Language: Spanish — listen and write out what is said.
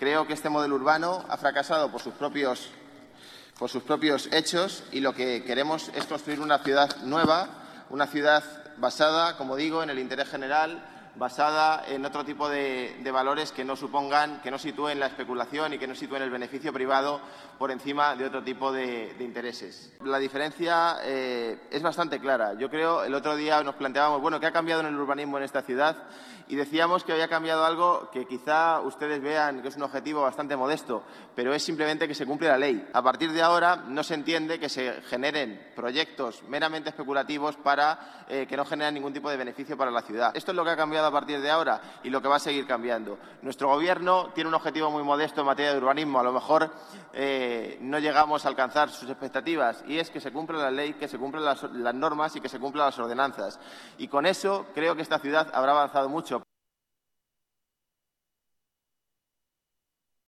Creo que este modelo urbano ha fracasado por sus propios hechos y lo que queremos es construir una ciudad nueva, una ciudad basada, como digo, en el interés general, basada en otro tipo de valores que no sitúen la especulación y que no sitúen el beneficio privado por encima de otro tipo de intereses. La diferencia es bastante clara. Yo creo, el otro día nos planteábamos, bueno, ¿qué ha cambiado en el urbanismo en esta ciudad? Y decíamos que había cambiado algo que quizá ustedes vean que es un objetivo bastante modesto, pero es simplemente que se cumple la ley. A partir de ahora no se entiende que se generen proyectos meramente especulativos para que no generen ningún tipo de beneficio para la ciudad. Esto es lo que ha cambiado a partir de ahora y lo que va a seguir cambiando. Nuestro Gobierno tiene un objetivo muy modesto en materia de urbanismo. A lo mejor no llegamos a alcanzar sus expectativas y es que se cumpla la ley, que se cumplan las normas y que se cumplan las ordenanzas. Y con eso creo que esta ciudad habrá avanzado mucho.